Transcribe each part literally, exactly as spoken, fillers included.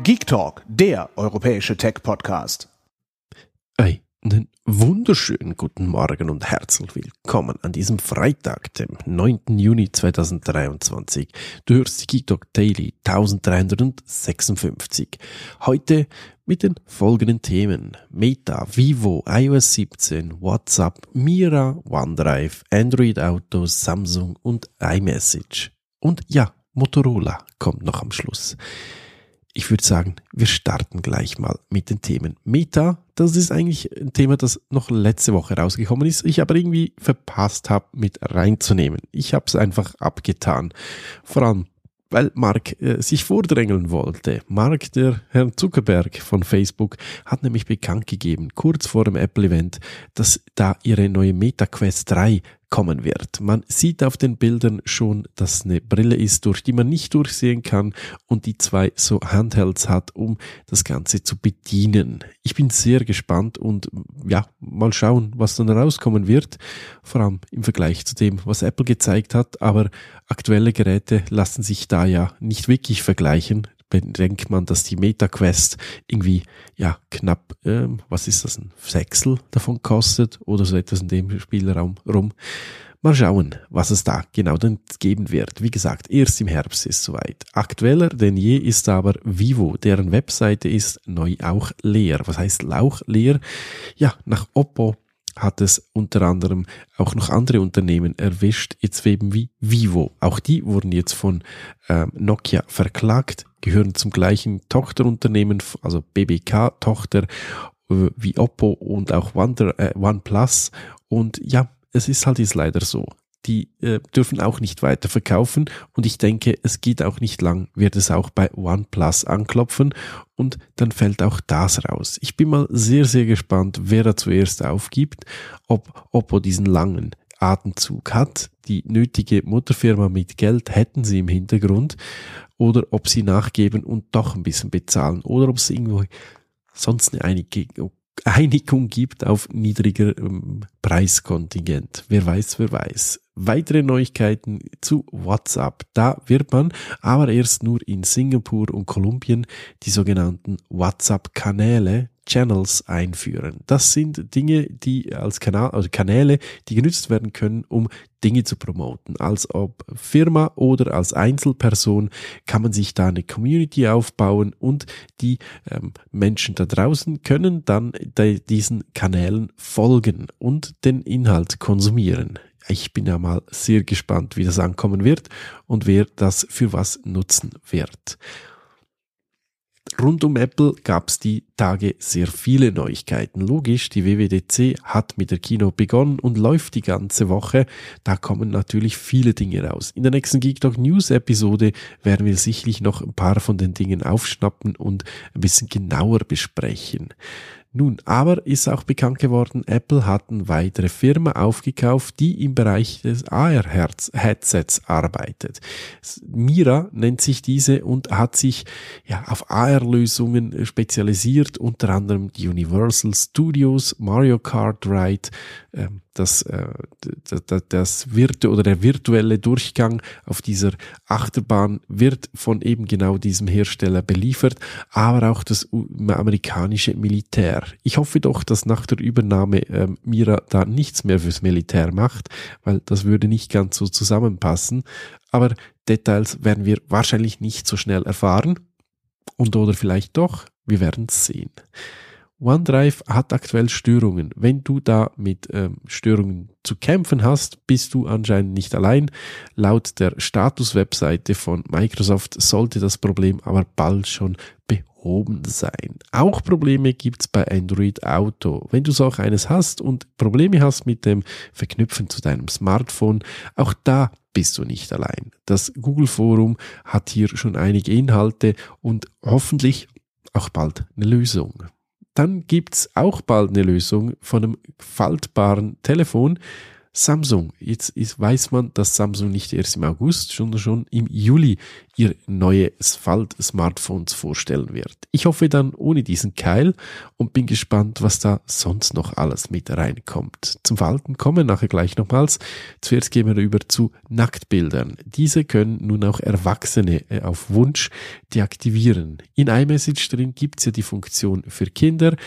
Geek Talk, der europäische Tech-Podcast. Einen wunderschönen guten Morgen und herzlich willkommen an diesem Freitag, dem neunten Juni zweitausenddreiundzwanzig. Du hörst die Geek Talk Daily eintausenddreihundertsechsundfünfzig. Heute mit den folgenden Themen: Meta, Vivo, iOS siebzehn, WhatsApp, Mira, OneDrive, Android Auto, Samsung und iMessage. Und ja, Motorola kommt noch am Schluss. Ich würde sagen, wir starten gleich mal mit den Themen. Meta, das ist eigentlich ein Thema, das noch letzte Woche rausgekommen ist, ich aber irgendwie verpasst habe, mit reinzunehmen. Ich habe es einfach abgetan. Vor allem, weil Mark äh, sich vordrängeln wollte. Mark, der Herr Zuckerberg von Facebook, hat nämlich bekannt gegeben, kurz vor dem Apple-Event, dass da ihre neue Meta Quest drei kommen wird. Man sieht auf den Bildern schon, dass es eine Brille ist, durch die man nicht durchsehen kann und die zwei so Handhelds hat, um das Ganze zu bedienen. Ich bin sehr gespannt und ja, mal schauen, was dann rauskommen wird. Vor allem im Vergleich zu dem, was Apple gezeigt hat, aber aktuelle Geräte lassen sich da ja nicht wirklich vergleichen. Denkt man, dass die Meta Quest irgendwie ja knapp, ähm, was ist das, ein Sechstel davon kostet oder so etwas in dem Spielraum rum. Mal schauen, was es da genau dann geben wird. Wie gesagt, erst im Herbst ist soweit. Aktueller denn je ist aber Vivo, deren Webseite ist neu auch leer. Was heißt auch leer? Ja, nach Oppo hat es unter anderem auch noch andere Unternehmen erwischt, jetzt eben wie Vivo. Auch die wurden jetzt von ähm, Nokia verklagt, gehören zum gleichen Tochterunternehmen, also B B K-Tochter äh, wie Oppo und auch Wonder, äh, OnePlus. Und ja, es ist halt jetzt leider so. Die äh, dürfen auch nicht weiter verkaufen und ich denke, es geht auch nicht lang, wird es auch bei OnePlus anklopfen und dann fällt auch das raus. Ich bin mal sehr, sehr gespannt, wer da zuerst aufgibt, ob Oppo diesen langen Atemzug hat, die nötige Mutterfirma mit Geld hätten sie im Hintergrund, oder ob sie nachgeben und doch ein bisschen bezahlen oder ob es irgendwo sonst eine Einigung Einigung gibt auf niedriger ähm, Preiskontingent. Wer weiß, wer weiß. Weitere Neuigkeiten zu WhatsApp. Da wird man aber erst nur in Singapur und Kolumbien die sogenannten WhatsApp-Kanäle, Channels einführen. Das sind Dinge, die als Kanal, also Kanäle, die genutzt werden können, um Dinge zu promoten. Als ob Firma oder als Einzelperson kann man sich da eine Community aufbauen und die ähm, Menschen da draußen können dann de- diesen Kanälen folgen und den Inhalt konsumieren. Ich bin ja mal sehr gespannt, wie das ankommen wird und wer das für was nutzen wird. Rund um Apple gab es die Tage sehr viele Neuigkeiten. Logisch, die W W D C hat mit der Keynote begonnen und läuft die ganze Woche. Da kommen natürlich viele Dinge raus. In der nächsten Geek Talk News Episode werden wir sicherlich noch ein paar von den Dingen aufschnappen und ein bisschen genauer besprechen. Nun, aber ist auch bekannt geworden, Apple hat eine weitere Firma aufgekauft, die im Bereich des A R-Headsets arbeitet. Mira nennt sich diese und hat sich ja auf A R-Lösungen spezialisiert, unter anderem die Universal Studios, Mario Kart Ride, äh, das, äh, das, das virtu- oder der virtuelle Durchgang auf dieser Achterbahn wird von eben genau diesem Hersteller beliefert, aber auch das amerikanische Militär. Ich hoffe doch, dass nach der Übernahme äh, Mira da nichts mehr fürs Militär macht, weil das würde nicht ganz so zusammenpassen. Aber Details werden wir wahrscheinlich nicht so schnell erfahren. Und oder vielleicht doch, wir werden es sehen. OneDrive hat aktuell Störungen. Wenn du da mit ähm, Störungen zu kämpfen hast, bist du anscheinend nicht allein. Laut der Status-Webseite von Microsoft sollte das Problem aber bald schon behoben sein. Auch Probleme gibt's bei Android Auto. Wenn du so auch eines hast und Probleme hast mit dem Verknüpfen zu deinem Smartphone, auch da bist du nicht allein. Das Google Forum hat hier schon einige Inhalte und hoffentlich auch bald eine Lösung. Dann gibt's auch bald eine Lösung von einem faltbaren Telefon. Samsung. Jetzt ist, weiß man, dass Samsung nicht erst im August, sondern schon im Juli ihr neues Fold-Smartphones vorstellen wird. Ich hoffe dann ohne diesen Keil und bin gespannt, was da sonst noch alles mit reinkommt. Zum Falten kommen wir nachher gleich nochmals. Zuerst gehen wir über zu Nacktbildern. Diese können nun auch Erwachsene auf Wunsch deaktivieren. In iMessage drin gibt es ja die Funktion für Kinder.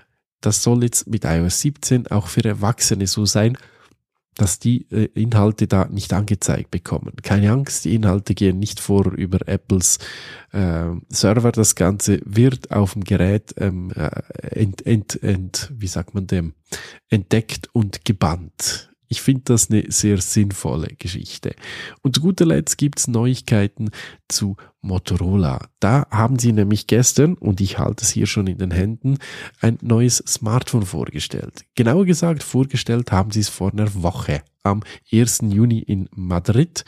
Das soll jetzt mit i O S siebzehn auch für Erwachsene so sein, dass die äh, Inhalte da nicht angezeigt bekommen. Keine Angst, die Inhalte gehen nicht vor über Apples äh, Server. Das Ganze wird auf dem Gerät ähm, ent, ent, ent, wie sagt man dem, entdeckt und gebannt. Ich finde das eine sehr sinnvolle Geschichte. Und zu guter Letzt gibt's Neuigkeiten zu Motorola. Da haben sie nämlich gestern, und ich halte es hier schon in den Händen, ein neues Smartphone vorgestellt. Genauer gesagt, vorgestellt haben sie es vor einer Woche, am ersten Juni in Madrid.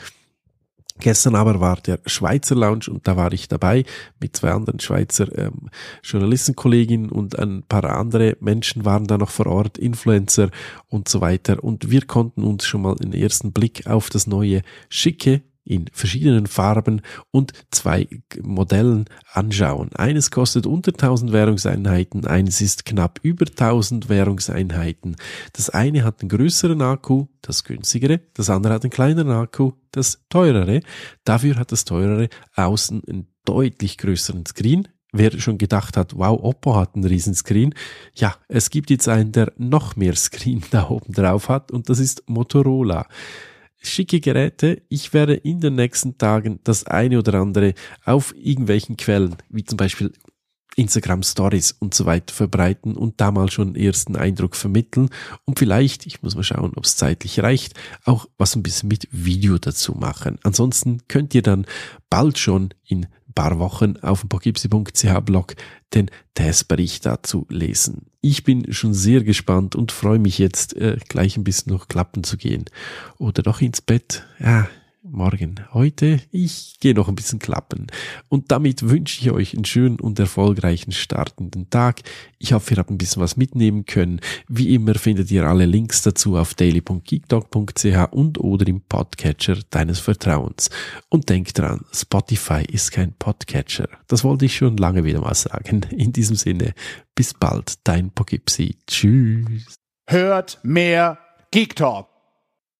Gestern aber war der Schweizer Lounge und da war ich dabei mit zwei anderen Schweizer ähm, Journalistenkolleginnen und ein paar andere Menschen waren da noch vor Ort, Influencer und so weiter. Und wir konnten uns schon mal einen ersten Blick auf das neue schicke in verschiedenen Farben und zwei Modellen anschauen. Eines kostet unter tausend Währungseinheiten, eines ist knapp über tausend Währungseinheiten. Das eine hat einen größeren Akku, das günstigere, das andere hat einen kleineren Akku, das teurere. Dafür hat das teurere außen einen deutlich größeren Screen. Wer schon gedacht hat, wow, Oppo hat einen riesen Screen, ja, es gibt jetzt einen, der noch mehr Screen da oben drauf hat und das ist Motorola. Schicke Geräte. Ich werde in den nächsten Tagen das eine oder andere auf irgendwelchen Quellen, wie zum Beispiel Instagram Stories und so weiter verbreiten und da mal schon einen ersten Eindruck vermitteln und vielleicht, ich muss mal schauen, ob es zeitlich reicht, auch was ein bisschen mit Video dazu machen. Ansonsten könnt ihr dann bald schon in paar Wochen auf dem pogipsi punkt c h Blog den Testbericht dazu lesen. Ich bin schon sehr gespannt und freue mich jetzt äh, gleich ein bisschen noch klappen zu gehen. Oder doch ins Bett. Ja, morgen. Heute, ich gehe noch ein bisschen klappen. Und damit wünsche ich euch einen schönen und erfolgreichen Start in den Tag. Ich hoffe, ihr habt ein bisschen was mitnehmen können. Wie immer findet ihr alle Links dazu auf daily punkt geektalk punkt c h und oder im Podcatcher deines Vertrauens. Und denkt dran, Spotify ist kein Podcatcher. Das wollte ich schon lange wieder mal sagen. In diesem Sinne, bis bald, dein Pogipsi. Tschüss. Hört mehr Geek Talk.